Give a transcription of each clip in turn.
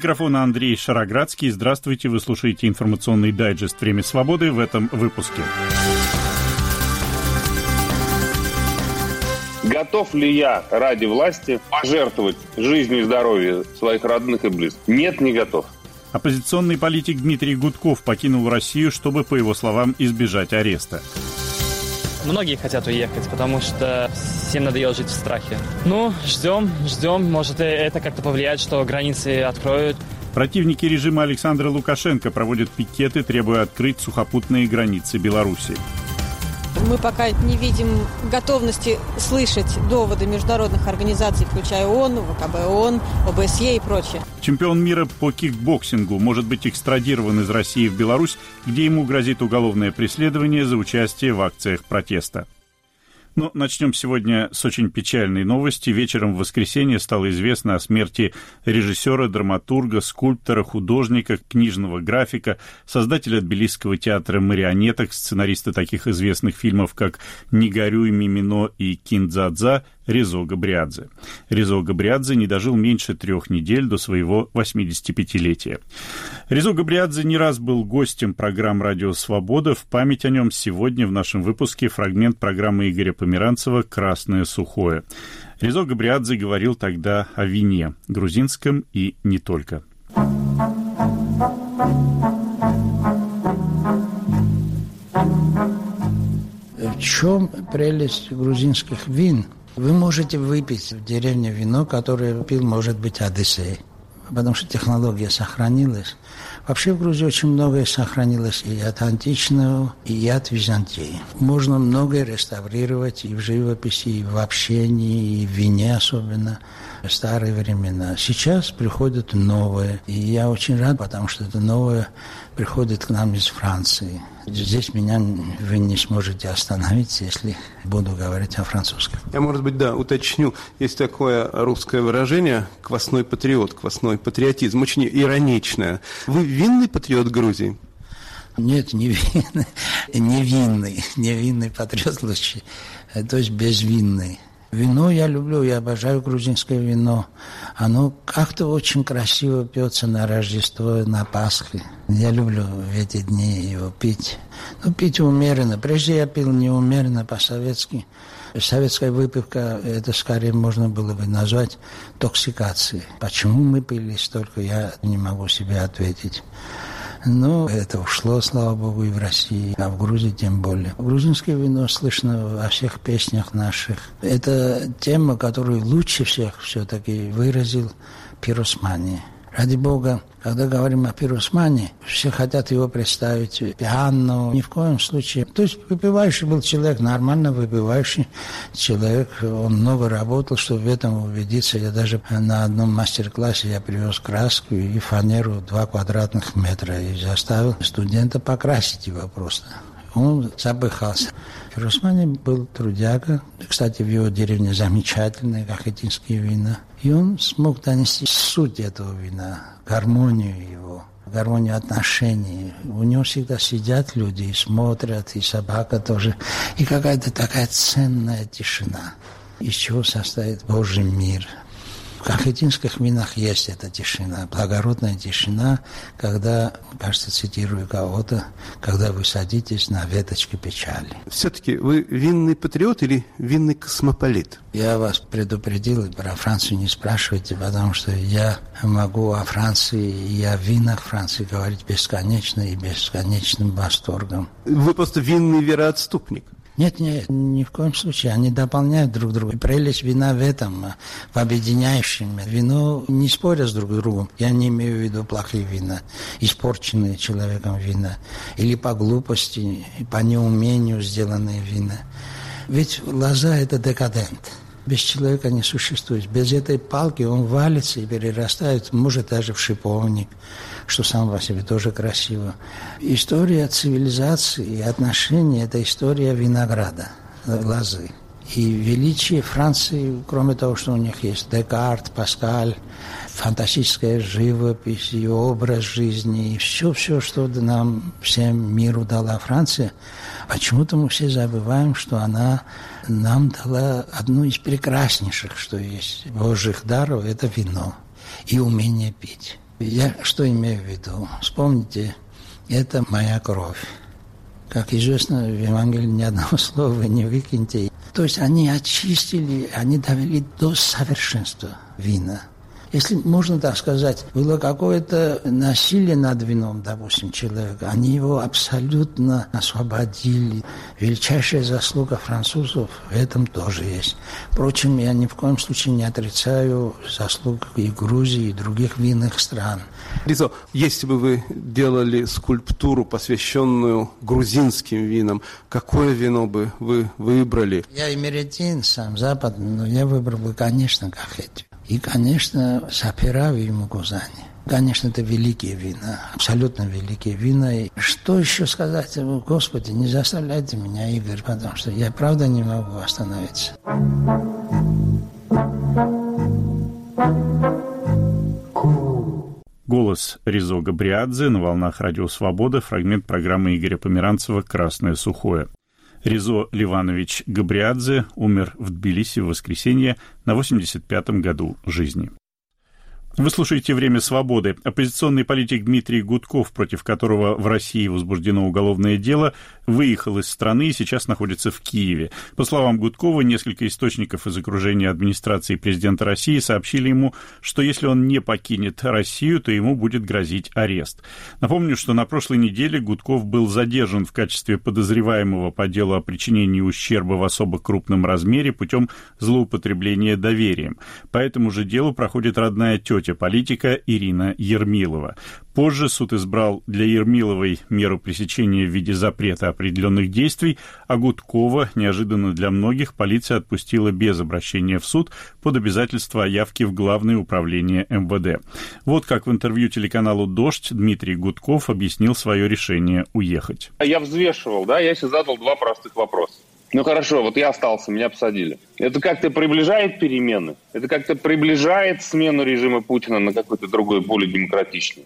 микрофона Андрей Шароградский. Здравствуйте, вы слушаете информационный дайджест «Время свободы» в этом выпуске. Готов ли я ради власти пожертвовать жизнью и здоровьем своих родных и близких? Нет, не готов. Оппозиционный политик Дмитрий Гудков покинул Россию, чтобы, по его словам, избежать ареста. Многие хотят уехать, потому что всем надоело жить в страхе. Ждем. Может, это как-то повлияет, что границы откроют. Противники режима Александра Лукашенко проводят пикеты, требуя открыть сухопутные границы Беларуси. Мы пока не видим готовности слышать доводы международных организаций, включая ООН, ВКБ ООН, ОБСЕ и прочее. Чемпион мира по кикбоксингу может быть экстрадирован из России в Беларусь, где ему грозит уголовное преследование за участие в акциях протеста. Но начнем сегодня с очень печальной новости. Вечером в воскресенье стало известно о смерти режиссера, драматурга, скульптора, художника, книжного графика, создателя Тбилисского театра марионеток, сценариста таких известных фильмов, как «Не горюй, Мимино» и «Кин-дза-дза» Резо Габриадзе. Резо Габриадзе не дожил меньше 3 недель до своего 85-летия. Резо Габриадзе не раз был гостем программ «Радио Свобода». В память о нем сегодня в нашем выпуске фрагмент программы Игоря Померанцева «Красное сухое». Резо Габриадзе говорил тогда о вине, грузинском и не только. В чем прелесть грузинских вин? Вы можете выпить в деревне вино, которое пил, может быть, Одиссей, потому что технология сохранилась. Вообще в Грузии очень многое сохранилось и от античного, и от Византии. Можно многое реставрировать и в живописи, и в общении, и в вине особенно. В старые времена. Сейчас приходит новое. И я очень рад, потому что это новое приходит к нам из Франции. Здесь меня вы не сможете остановить, если буду говорить о французском. Я, может быть, уточню. Есть такое русское выражение «квасной патриот», «квасной патриотизм», очень ироничное. Вы винный патриот Грузии? Нет, невинный патриот лучше, то есть безвинный. Вино я люблю, я обожаю грузинское вино. Оно как-то очень красиво пьется на Рождество, на Пасху. Я люблю в эти дни его пить. Пить умеренно. Прежде я пил неумеренно по-советски. Советская выпивка, это скорее можно было бы назвать токсикацией. Почему мы пили столько, я не могу себе ответить. Но это ушло, слава богу, и в России, а в Грузии тем более. Грузинское вино слышно во всех песнях наших. Это тема, которую лучше всех все-таки выразил Пиросмани. Ради бога, когда говорим о Пиросмани, все хотят его представить пьяным. Ни в коем случае. То есть выпивающий был человек, нормально выпивающий человек. Он много работал, чтобы в этом убедиться. Я даже на одном мастер-классе я привез краску и фанеру 2 квадратных метра и заставил студента покрасить его просто. Он запыхался. Пиросмани был трудяга. Кстати, в его деревне замечательные кахетинские вина. И он смог донести суть этого вина, гармонию его, гармонию отношений. У него всегда сидят люди и смотрят, и собака тоже. И какая-то такая ценная тишина, из чего состоит Божий мир. В кахетинских винах есть эта тишина, благородная тишина, когда, кажется, цитирую кого-то, когда вы садитесь на веточке печали. Все-таки вы винный патриот или винный космополит? Я вас предупредил, про Францию не спрашивайте, потому что я могу о Франции и о винах Франции говорить бесконечно и бесконечным восторгом. Вы просто винный вероотступник. Нет, ни в коем случае. Они дополняют друг друга. Прелесть вина в этом, в объединяющем. Вино не спорят с друг другом. Я не имею в виду плохие вина, испорченные человеком вина. Или по глупости, по неумению сделанные вина. Ведь лоза – это декадент. Без человека не существует. Без этой палки он валится и перерастает, может, даже в шиповник, что сам по себе тоже красиво. История цивилизации и отношений – это история винограда, лозы. И величие Франции, кроме того, что у них есть Декарт, Паскаль, фантастическая живопись и образ жизни, и все, что нам, всем миру дала Франция, почему-то мы все забываем, что она нам дала одну из прекраснейших, что есть, Божьих даров – это вино и умение пить. Я что имею в виду? Вспомните, это моя кровь. Как известно, в Евангелии ни одного слова не выкиньте. То есть они очистили, они довели до совершенства вина. Если можно так сказать, было какое-то насилие над вином, допустим, человека, они его абсолютно освободили. Величайшая заслуга французов в этом тоже есть. Впрочем, я ни в коем случае не отрицаю заслуг и Грузии, и других винных стран. Ризо, если бы вы делали скульптуру, посвященную грузинским винам, какое вино бы вы выбрали? Я эмеретин, сам западный, но я выбрал бы, конечно, Кахетию. И, конечно, Саперави и Мугузани. Конечно, это великие вина, абсолютно великие вина. И что еще сказать? Господи, не заставляйте меня, Игорь, потому что я правда не могу остановиться. Голос Ризо Габриадзе на волнах Радио Свобода, фрагмент программы Игоря Померанцева «Красное сухое». Ризо Ливанович Габриадзе умер в Тбилиси в воскресенье на 85-м году жизни. Вы слушаете «Время свободы». Оппозиционный политик Дмитрий Гудков, против которого в России возбуждено уголовное дело, выехал из страны и сейчас находится в Киеве. По словам Гудкова, несколько источников из окружения администрации президента России сообщили ему, что если он не покинет Россию, то ему будет грозить арест. Напомню, что на прошлой неделе Гудков был задержан в качестве подозреваемого по делу о причинении ущерба в особо крупном размере путем злоупотребления доверием. По этому же делу проходит родная тетя политика Ирина Ермилова. Позже суд избрал для Ермиловой меру пресечения в виде запрета определенных действий, а Гудкова, неожиданно для многих, полиция отпустила без обращения в суд под обязательство о явке в Главное управление МВД. Вот как в интервью телеканалу «Дождь» Дмитрий Гудков объяснил свое решение уехать. Я взвешивал, я себе задал два простых вопроса. Ну хорошо, вот я остался, меня посадили. Это как-то приближает перемены? Это как-то приближает смену режима Путина на какой-то другой, более демократичный?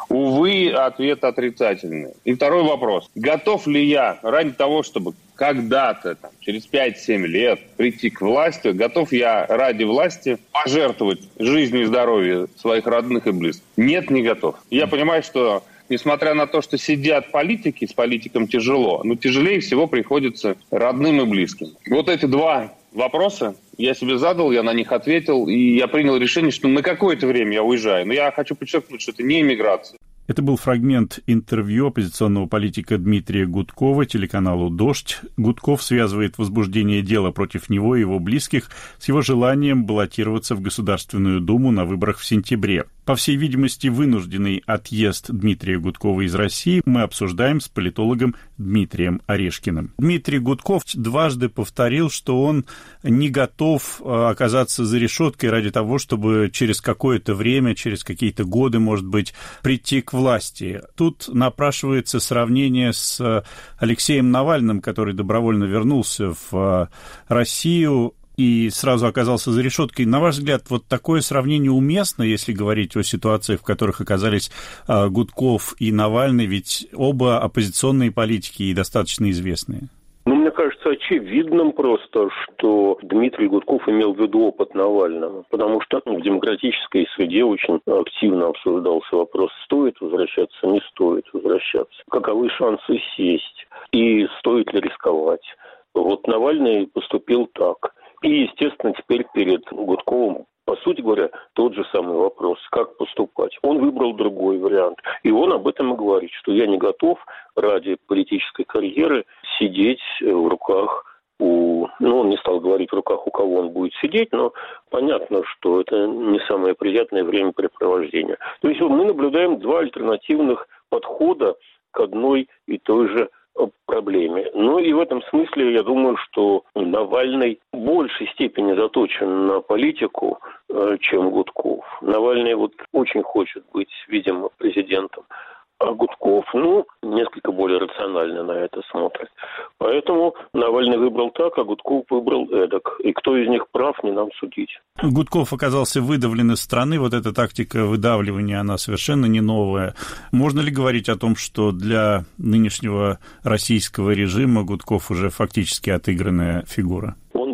Увы, ответ отрицательный. И второй вопрос. Готов ли я ради того, чтобы когда-то, через 5-7 лет прийти к власти, готов я ради власти пожертвовать жизнью и здоровьем своих родных и близких? Нет, не готов. Я понимаю, что несмотря на то, что сидят политики, с политиком тяжело, но тяжелее всего приходится родным и близким. Вот эти два вопроса я себе задал, я на них ответил, и я принял решение, что на какое-то время я уезжаю. Но я хочу подчеркнуть, что это не эмиграция. Это был фрагмент интервью оппозиционного политика Дмитрия Гудкова телеканалу «Дождь». Гудков связывает возбуждение дела против него и его близких с его желанием баллотироваться в Государственную Думу на выборах в сентябре. По всей видимости, вынужденный отъезд Дмитрия Гудкова из России мы обсуждаем с политологом Дмитрием Орешкиным. Дмитрий Гудков дважды повторил, что он не готов оказаться за решеткой ради того, чтобы через какое-то время, через какие-то годы, может быть, прийти к власти. Тут напрашивается сравнение с Алексеем Навальным, который добровольно вернулся в Россию и сразу оказался за решеткой. На ваш взгляд, вот такое сравнение уместно, если говорить о ситуациях, в которых оказались Гудков и Навальный, ведь оба оппозиционные политики и достаточно известные? Мне кажется очевидным просто, что Дмитрий Гудков имел в виду опыт Навального, потому что в демократической среде очень активно обсуждался вопрос, стоит возвращаться, не стоит возвращаться, каковы шансы сесть и стоит ли рисковать. Вот Навальный поступил так. И, естественно, теперь перед Гудковым, по сути говоря, тот же самый вопрос, как поступать. Он выбрал другой вариант. И он об этом и говорит, что я не готов ради политической карьеры сидеть в руках он не стал говорить в руках, у кого он будет сидеть, но понятно, что это не самое приятное времяпрепровождение. То есть мы наблюдаем два альтернативных подхода к одной и той же проблеме. Ну и в этом смысле я думаю, что Навальный в большей степени заточен на политику, чем Гудков. Навальный очень хочет быть, видимо, президентом. А Гудков, несколько более рационально на это смотрит. Поэтому Навальный выбрал так, а Гудков выбрал эдак. И кто из них прав, не нам судить. Гудков оказался выдавлен из страны. Вот эта тактика выдавливания, она совершенно не новая. Можно ли говорить о том, что для нынешнего российского режима Гудков уже фактически отыгранная фигура? Он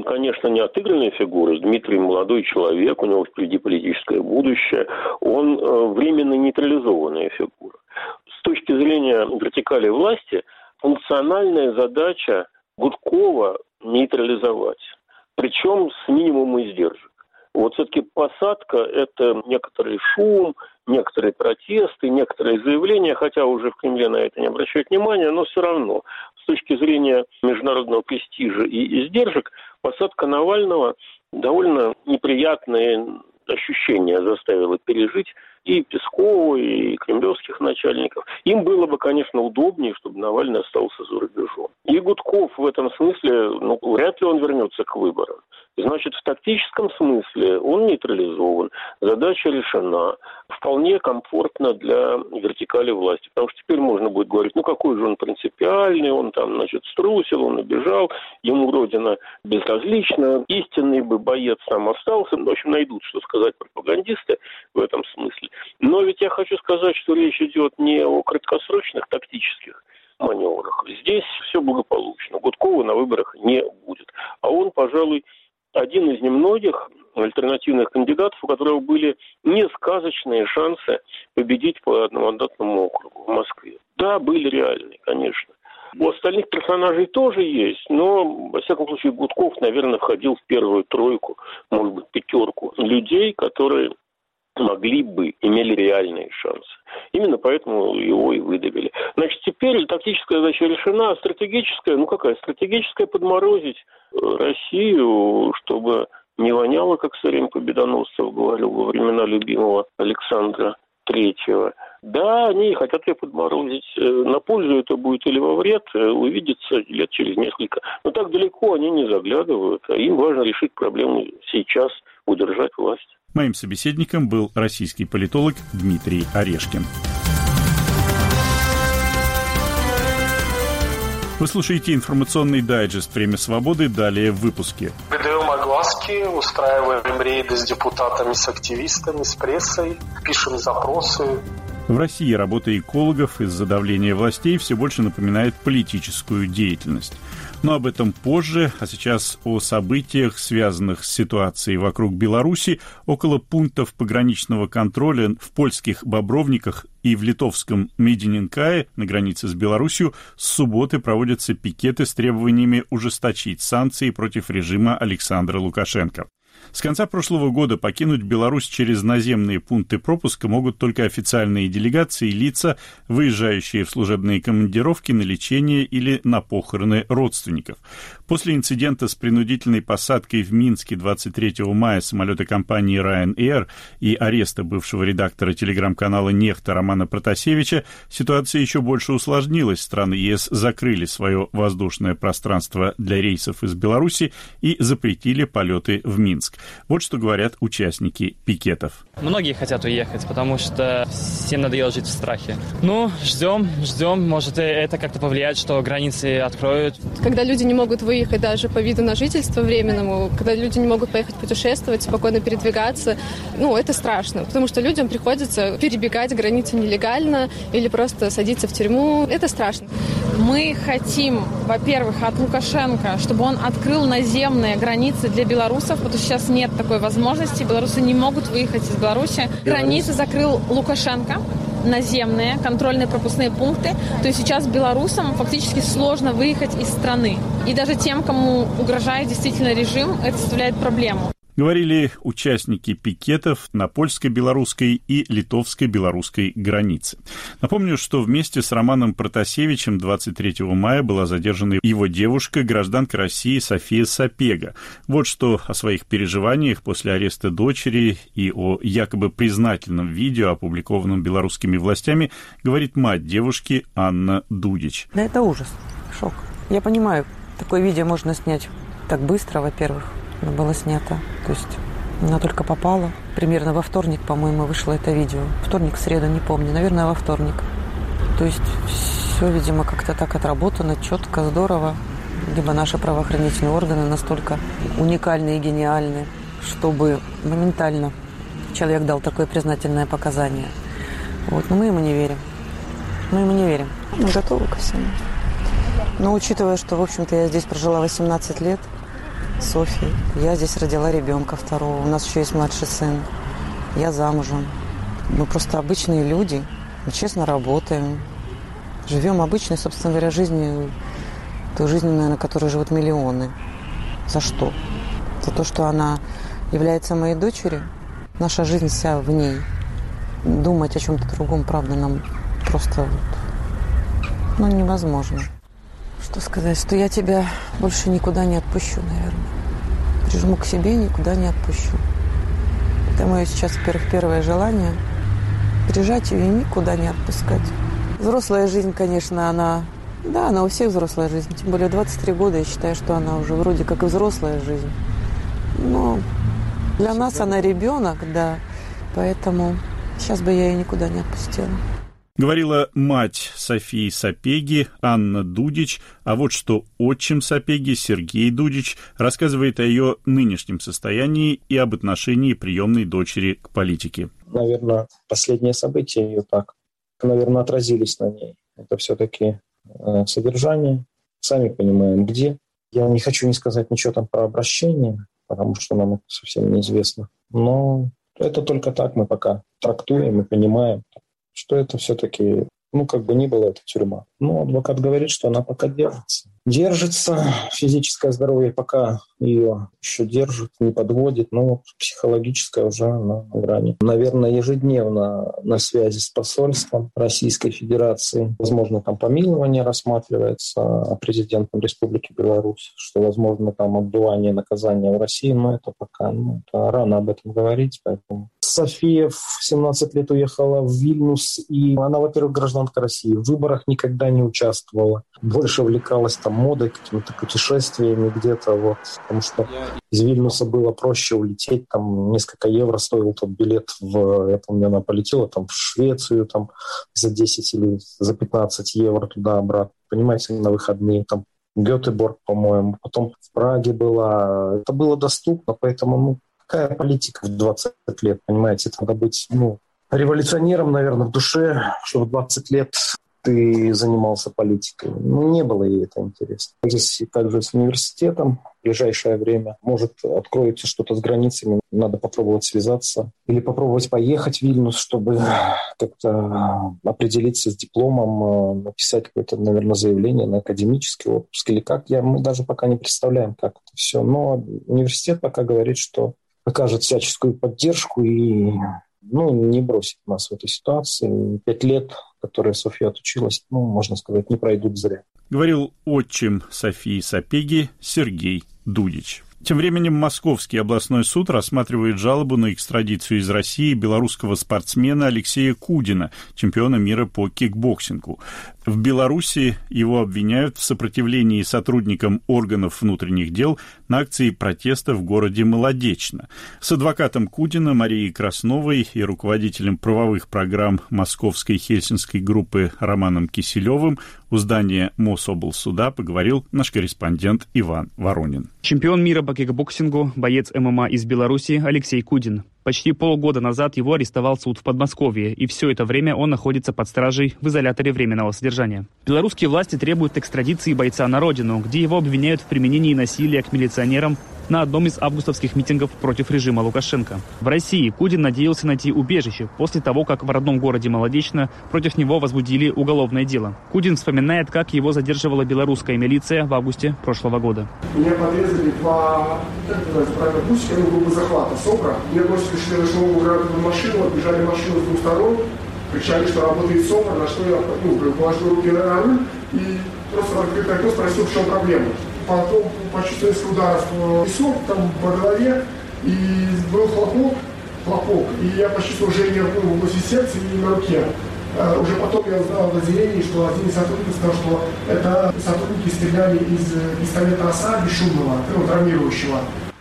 он, конечно, не отыгранная фигура. Дмитрий молодой человек, у него впереди политическое будущее. Он временно нейтрализованная фигура. С точки зрения вертикали власти, функциональная задача Гудкова нейтрализовать. Причем с минимумом издержек. Вот все-таки посадка – это некоторый шум, некоторые протесты, некоторые заявления, хотя уже в Кремле на это не обращают внимания, но все равно с точки зрения международного престижа и издержек посадка Навального довольно неприятные ощущения заставила пережить и Пескова, и кремлевских начальников. Им было бы, конечно, удобнее, чтобы Навальный остался за рубежом. И Гудков в этом смысле, вряд ли он вернется к выборам. Значит, в тактическом смысле он нейтрализован, задача решена, вполне комфортно для вертикали власти. Потому что теперь можно будет говорить, какой же он принципиальный, он там, струсил, он убежал, ему Родина безразлична, истинный бы боец там остался. В общем, найдут, что сказать пропагандисты в этом смысле. Но ведь я хочу сказать, что речь идет не о краткосрочных тактических маневрах. Здесь все благополучно. Гудкова на выборах не будет. А он, пожалуй, один из немногих альтернативных кандидатов, у которого были несказочные шансы победить по одномандатному округу в Москве. Да, были реальные, конечно. У остальных персонажей тоже есть, но, во всяком случае, Гудков, наверное, входил в первую тройку, может быть, пятерку людей, которые имели реальные шансы. Именно поэтому его и выдавили. Значит, теперь тактическая задача решена, а стратегическая, какая? Стратегическая — подморозить Россию, чтобы не воняло, как все время Победоносцев говорил во времена любимого Александра Третьего. Да, они хотят ее подморозить. На пользу это будет или во вред, увидится лет через несколько. Но так далеко они не заглядывают, а им важно решить проблему сейчас, удержать власть. Моим собеседником был российский политолог Дмитрий Орешкин. Вы слушаете информационный дайджест «Время свободы». Далее в выпуске. Даем огласки, устраиваем рейды с депутатами, с активистами, с прессой, пишем запросы. В России работа экологов из-за давления властей все больше напоминает политическую деятельность. Но об этом позже, а сейчас о событиях, связанных с ситуацией вокруг Беларуси. Около пунктов пограничного контроля в польских Бобровниках и в литовском Медининкае на границе с Беларусью с субботы проводятся пикеты с требованиями ужесточить санкции против режима Александра Лукашенко. С конца прошлого года покинуть Беларусь через наземные пункты пропуска могут только официальные делегации и лица, выезжающие в служебные командировки на лечение или на похороны родственников. После инцидента с принудительной посадкой в Минске 23 мая самолета компании Ryanair и ареста бывшего редактора телеграм-канала «Нехта» Романа Протасевича ситуация еще больше усложнилась. Страны ЕС закрыли свое воздушное пространство для рейсов из Беларуси и запретили полеты в Минск. Вот что говорят участники пикетов. Многие хотят уехать, потому что всем надоело жить в страхе. Ждем. Может, это как-то повлияет, что границы откроют. Когда люди не могут выехать даже по виду на жительство временному, когда люди не могут поехать путешествовать, спокойно передвигаться, это страшно, потому что людям приходится перебегать границу нелегально или просто садиться в тюрьму. Это страшно. Мы хотим, во-первых, от Лукашенко, чтобы он открыл наземные границы для белорусов, потому что сейчас нет такой возможности. Белорусы не могут выехать из Беларуси. Границы закрыл Лукашенко, наземные контрольные пропускные пункты. То есть сейчас белорусам фактически сложно выехать из страны. И даже тем, кому угрожает действительно режим, это составляет проблему. Говорили участники пикетов на польско-белорусской и литовско-белорусской границе. Напомню, что вместе с Романом Протасевичем 23 мая была задержана его девушка, гражданка России София Сапега. Вот что о своих переживаниях после ареста дочери и о якобы признательном видео, опубликованном белорусскими властями, говорит мать девушки Анна Дудич. Да, это ужас, шок. Я понимаю, такое видео можно снять так быстро, во-первых. Оно было снято. То есть оно только попало. Примерно во вторник, по-моему, вышло это видео. Вторник, среда, не помню. Наверное, во вторник. То есть все, видимо, как-то так отработано, четко, здорово. Либо наши правоохранительные органы настолько уникальны и гениальны, чтобы моментально человек дал такое признательное показание. Но мы ему не верим. Мы готовы ко всему. Но учитывая, что, в общем-то, я здесь прожила 18 лет, Софьей. Я здесь родила ребенка второго. У нас еще есть младший сын. Я замужем. Мы просто обычные люди. Мы честно работаем. Живем обычной, собственно говоря, жизнью. Той жизнью, наверное, которой живут миллионы. За что? За то, что она является моей дочерью. Наша жизнь вся в ней. Думать о чем-то другом, правда, нам просто невозможно. Что сказать, что я тебя больше никуда не отпущу, наверное. Прижму к себе и никуда не отпущу. Это мое сейчас, во-первых, первое желание. Прижать ее и никуда не отпускать. Взрослая жизнь, конечно, она у всех взрослая жизнь. Тем более 23 года, я считаю, что она уже вроде как и взрослая жизнь. Но для нас она ребенок, да. Поэтому сейчас бы я ее никуда не отпустила. Говорила мать Софии Сапеги, Анна Дудич, а вот что отчим Сапеги, Сергей Дудич, рассказывает о ее нынешнем состоянии и об отношении приемной дочери к политике. Наверное, последние события ее так, наверное, отразились на ней. Это все-таки содержание. Сами понимаем, где. Я не хочу не сказать ничего там про обращение, потому что нам это совсем неизвестно. Но это только так мы пока трактуем и понимаем, что это все-таки, как бы ни было, это тюрьма. Но адвокат говорит, что она пока держится. Держится, физическое здоровье пока ее еще держит, не подводит, но психологическое уже на грани. Наверное, ежедневно на связи с посольством Российской Федерации. Возможно, там помилование рассматривается президентом Республики Беларусь, что, возможно, там отбывание наказания в России, но это пока это рано об этом говорить, поэтому... София в 17 лет уехала в Вильнюс, и она, во-первых, гражданка России. В выборах никогда не участвовала. Больше увлекалась там модой, какими-то путешествиями где-то. Потому что из Вильнюса было проще улететь. Там несколько евро стоил тот билет. Я помню, она полетела там, в Швецию там, за 10 или за 15 евро туда-обратно. Понимаете, на выходные. Там Гетеборг, по-моему. Потом в Праге была. Это было доступно, поэтому... Какая политика в 20 лет, понимаете? Это надо быть революционером, наверное, в душе, чтобы в 20 лет ты занимался политикой. Не было ей это интересно. Здесь также с университетом в ближайшее время. Может, откроется что-то с границами, надо попробовать связаться. Или попробовать поехать в Вильнюс, чтобы как-то определиться с дипломом, написать какое-то, наверное, заявление на академический отпуск. Или как, мы даже пока не представляем, как это все. Но университет пока говорит, что окажет всяческую поддержку и не бросит нас в этой ситуации. 5 лет, которые Софья отучилась, можно сказать, не пройдут зря. Говорил отчим Софии Сапеги Сергей Дудич. Тем временем Московский областной суд рассматривает жалобу на экстрадицию из России белорусского спортсмена Алексея Кудина, чемпиона мира по кикбоксингу. В Беларуси его обвиняют в сопротивлении сотрудникам органов внутренних дел на акции протеста в городе Молодечно. С адвокатом Кудина Марией Красновой и руководителем правовых программ Московской хельсинской группы Романом Киселевым у здания Мособлсуда поговорил наш корреспондент Иван Воронин. Чемпион мира по кикбоксингу, боец ММА из Беларуси Алексей Кудин. Почти полгода назад его арестовал суд в Подмосковье, и все это время он находится под стражей в изоляторе временного содержания. Белорусские власти требуют экстрадиции бойца на родину, где его обвиняют в применении насилия к милиционерам на одном из августовских митингов против режима Лукашенко. В России Кудин надеялся найти убежище после того, как в родном городе Молодечно против него возбудили уголовное дело. Кудин вспоминает, как его задерживала белорусская милиция в августе прошлого года. Меня подрезали два пусика, группы захвата СОКРа. Мне бросили шведошную машину, отбежали машину с двух сторон, кричали, что работает СОКР, на что я положил руки на руль и просто в открытое окно спросил, в чем проблема. Потом почувствовал несколько ударов в висок, там по голове, и был хлопок, и я почувствовал жжение в области сердца и на руке. Уже потом я узнал в отделении, что один из сотрудников сказал, что это сотрудники стреляли из пистолета ОСА бесшумного, травмирующего.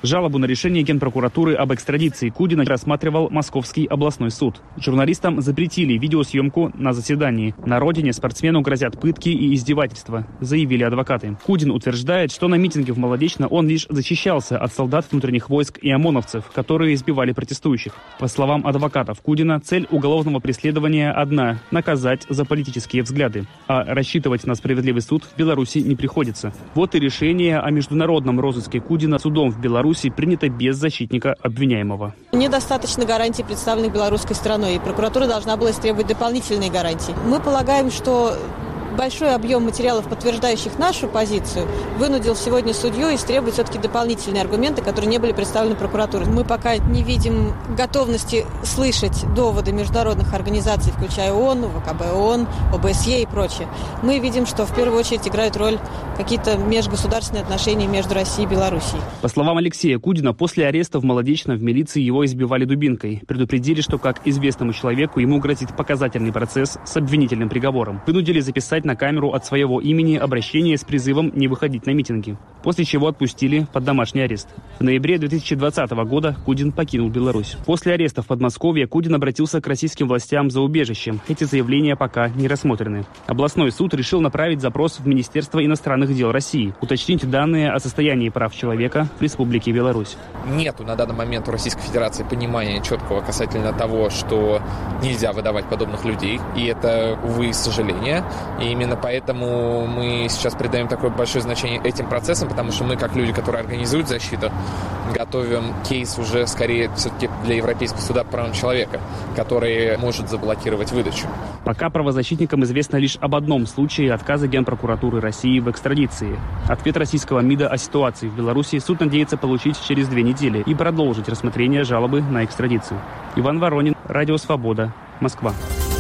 Жалобу на решение Генпрокуратуры об экстрадиции Кудина рассматривал Московский областной суд. Журналистам запретили видеосъемку на заседании. На родине спортсмену грозят пытки и издевательства, заявили адвокаты. Кудин утверждает, что на митинге в Молодечно он лишь защищался от солдат внутренних войск и ОМОНовцев, которые избивали протестующих. По словам адвокатов Кудина, цель уголовного преследования одна – наказать за политические взгляды. А рассчитывать на справедливый суд в Беларуси не приходится. Вот и решение о международном розыске Кудина судом в Беларуси принято без защитника обвиняемого. Недостаточно гарантий, представленных белорусской стороной, и прокуратура должна была истребовать дополнительные гарантии. Мы полагаем, что большой объем материалов, подтверждающих нашу позицию, вынудил сегодня судью истребовать все-таки дополнительные аргументы, которые не были представлены прокуратурой. Мы пока не видим готовности слышать доводы международных организаций, включая ООН, ВКБ ООН, ОБСЕ и прочее. Мы видим, что в первую очередь играют роль какие-то межгосударственные отношения между Россией и Белоруссией. По словам Алексея Кудина, после ареста в Молодечно в милиции его избивали дубинкой. Предупредили, что, как известному человеку, ему грозит показательный процесс с обвинительным приговором. Вынудили записать на камеру от своего имени обращение с призывом не выходить на митинги, после чего отпустили под домашний арест. В ноябре 2020 года Кудин покинул Беларусь. После ареста в Подмосковье Кудин обратился к российским властям за убежищем. Эти заявления пока не рассмотрены. Областной суд решил направить запрос в Министерство иностранных дел России, уточнить данные о состоянии прав человека в Республике Беларусь. Нету на данный момент у Российской Федерации понимания четкого касательно того, что нельзя выдавать подобных людей. И это, увы, сожаление. И именно поэтому мы сейчас придаем такое большое значение этим процессам, потому что мы, как люди, которые организуют защиту, готовим кейс уже скорее все-таки для Европейского суда по правам человека, который может заблокировать выдачу. Пока правозащитникам известно лишь об одном случае отказа Генпрокуратуры России в экстрадиции. Ответ российского МИДа о ситуации в Беларуси суд надеется получить через 2 недели и продолжить рассмотрение жалобы на экстрадицию. Иван Воронин, Радио Свобода, Москва.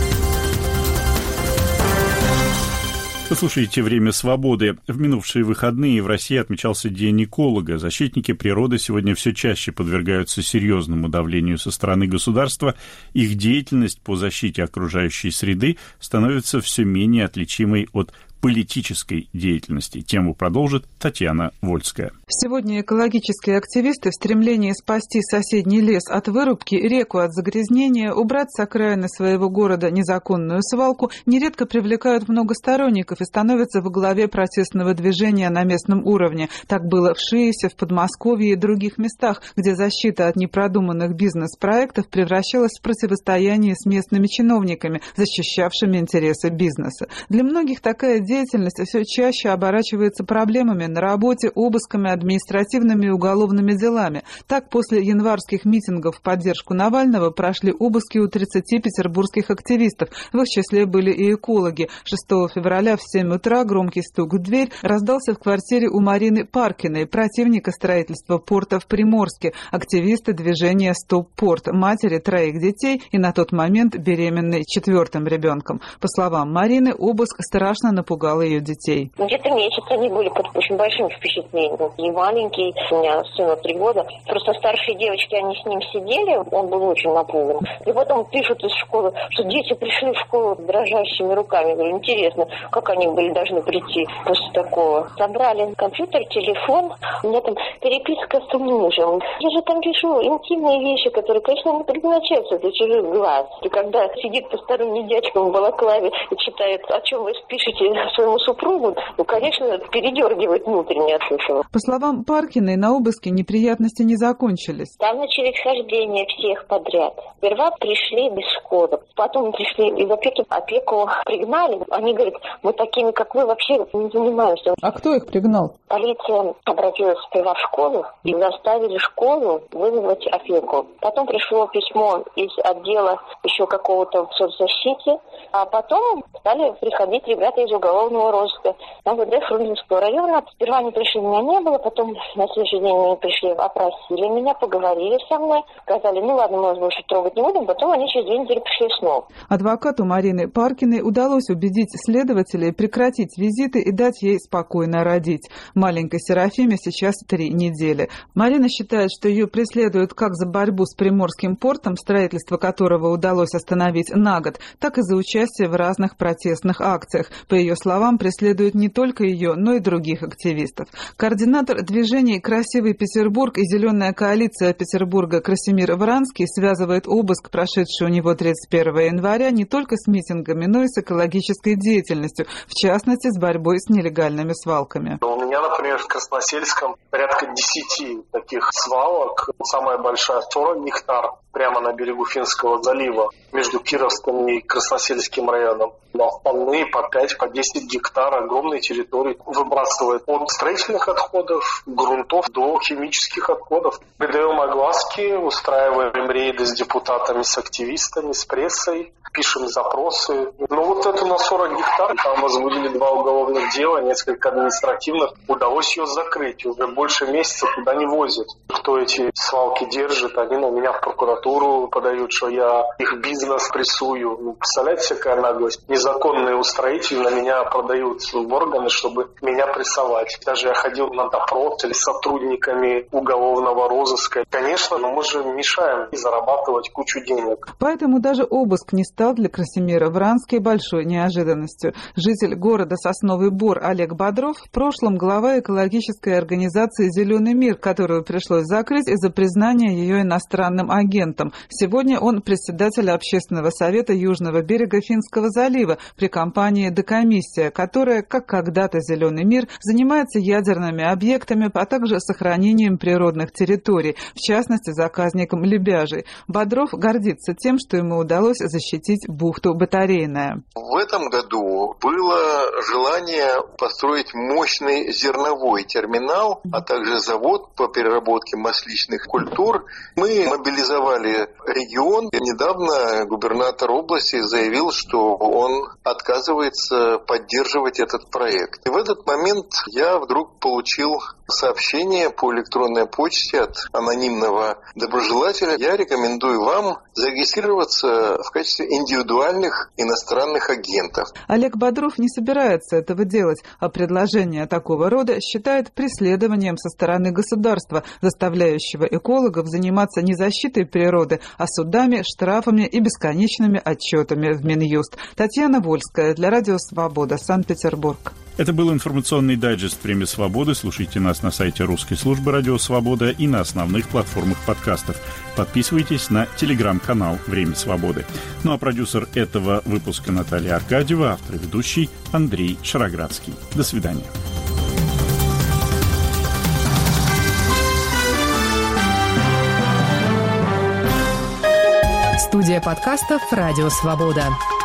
Вы слушаете «Время свободы». В минувшие выходные в России отмечался День эколога. Защитники природы сегодня все чаще подвергаются серьезному давлению со стороны государства. Их деятельность по защите окружающей среды становится все менее отличимой от политической деятельности. Тему продолжит Татьяна Вольская. Сегодня экологические активисты в стремлении спасти соседний лес от вырубки, реку от загрязнения, убрать с окраины своего города незаконную свалку, нередко привлекают много сторонников и становятся во главе протестного движения на местном уровне. Так было в Шиесе, в Подмосковье и других местах, где защита от непродуманных бизнес-проектов превращалась в противостояние с местными чиновниками, защищавшими интересы бизнеса. Для многих такая деятельность все чаще оборачивается проблемами на работе, обысками, административными и уголовными делами. Так, после январских митингов в поддержку Навального прошли обыски у 30 петербургских активистов. В их числе были и экологи. 6 февраля в 7 утра громкий стук в дверь раздался в квартире у Марины Паркиной, противника строительства порта в Приморске, активиста движения «Стоп порт», матери 3 детей и на тот момент беременной 4-м ребенком. По словам Марины, обыск страшно напугал ее детей. Где-то месяц они были под очень большим впечатлением. И маленький, у меня сыну 3 года. Просто старшие девочки, они с ним сидели, он был очень напуган. И потом пишут из школы, что дети пришли в школу дрожащими руками. Я говорю, интересно, как они были должны прийти после такого. Собрали компьютер, телефон, у меня там переписка с мужем. Я же там пишу интимные вещи, которые, конечно, не предназначаются для чужих глаз. И когда сидит посторонний дядька в балаклаве и читает, о чем вы пишете своему супругу, ну, конечно, передергивает внутренне от этого. По словам Паркиной, на обыске неприятности не закончились. Там начались хождения всех подряд. Сперва пришли без школы, потом пришли из опеку пригнали. Они говорят, мы такими, как вы, вообще не занимаемся. А кто их пригнал? Полиция обратилась сперва в школу и заставили школу вызвать опеку. Потом пришло письмо из отдела еще какого-то в соцзащите, а потом стали приходить ребята из уголовного розыска МВД Фрунзенского района. Сперва они пришли, меня не было, потом на следующий день они пришли, опросили меня, поговорили со мной, сказали, ну ладно, мы вас больше трогать не будем, потом они через 2 недели пришли снова. Адвокату Марины Паркиной удалось убедить следователей прекратить визиты и дать ей спокойно родить. Маленькой Серафиме сейчас 3 недели. Марина считает, что ее преследуют как за борьбу с Приморским портом, строительство которого удалось остановить на год, так и за участие в разных протестных акциях. По ее словам, преследуют не только ее, но и других активистов. Координатор движений «Красивый Петербург» и «Зеленая коалиция Петербурга» Красимир Вранский связывает обыск, прошедший у него 31 января, не только с митингами, но и с экологической деятельностью, в частности, с борьбой с нелегальными свалками. У меня, например, в Красносельском порядка 10 таких свалок. Самая большая 40 гектар прямо на берегу Финского залива между Кировским и Красносельским районом. Остальные по 5, по 10 гектар огромной территории выбрасывают от строительных отходов, грунтов до химических отходов. Придаем огласки, устраиваем рейды с депутатами, с активистами, с прессой, пишем запросы. Но вот это на 40 гектар, там возбудили 2 уголовных дела, несколько административных. Удалось ее закрыть. Уже больше месяца туда не возят. Кто эти свалки держит, они на меня в прокуратуру подают, что я их бизнес прессую. Представляете, какая наглость? Незаконные устроители на меня продают в органы, чтобы меня прессовать. Даже я ходил на допрос с сотрудниками уголовного розыска. Конечно, но мы же мешаем зарабатывать кучу денег. Поэтому даже обыск не стал для Красимира Вранский большой неожиданностью. Житель города Сосновый Бор Олег Бодров в прошлом глава экологической организации «Зеленый мир», которую пришлось закрыть из-за признания ее иностранным агентом. Сегодня он председатель общественного совета Южного берега Финского залива при компании «Докомиссия», которая, как когда-то «Зеленый мир», занимается ядерными объектами, а также сохранением природных территорий, в частности, заказником Лебяжий. Бодров гордится тем, что ему удалось защитить бухту Батарейная. В этом году было желание построить мощный зерновой терминал, а также завод по переработке масличных культур. Мы мобилизовали регион. Недавно губернатор области заявил, что он отказывается поддерживать этот проект. И в этот момент я вдруг получил сообщение по электронной почте от анонимного доброжелателя. Я рекомендую вам зарегистрироваться в качестве индивидуальных иностранных агентов. Олег Бодров не собирается этого делать, а предложение такого рода считает преследованием со стороны государства, заставляющего экологов заниматься не защитой природы, а судами, штрафами и бесконечными отчетами в Минюст. Татьяна Вольская для Радио Свобода, Санкт-Петербург. Это был информационный дайджест «Время свободы». Слушайте нас на сайте русской службы «Радио Свобода» и на основных платформах подкастов. Подписывайтесь на телеграм-канал «Время свободы». Ну а продюсер этого выпуска Наталья Аркадьева, автор и ведущий Андрей Шароградский. До свидания. Студия подкастов «Радио Свобода».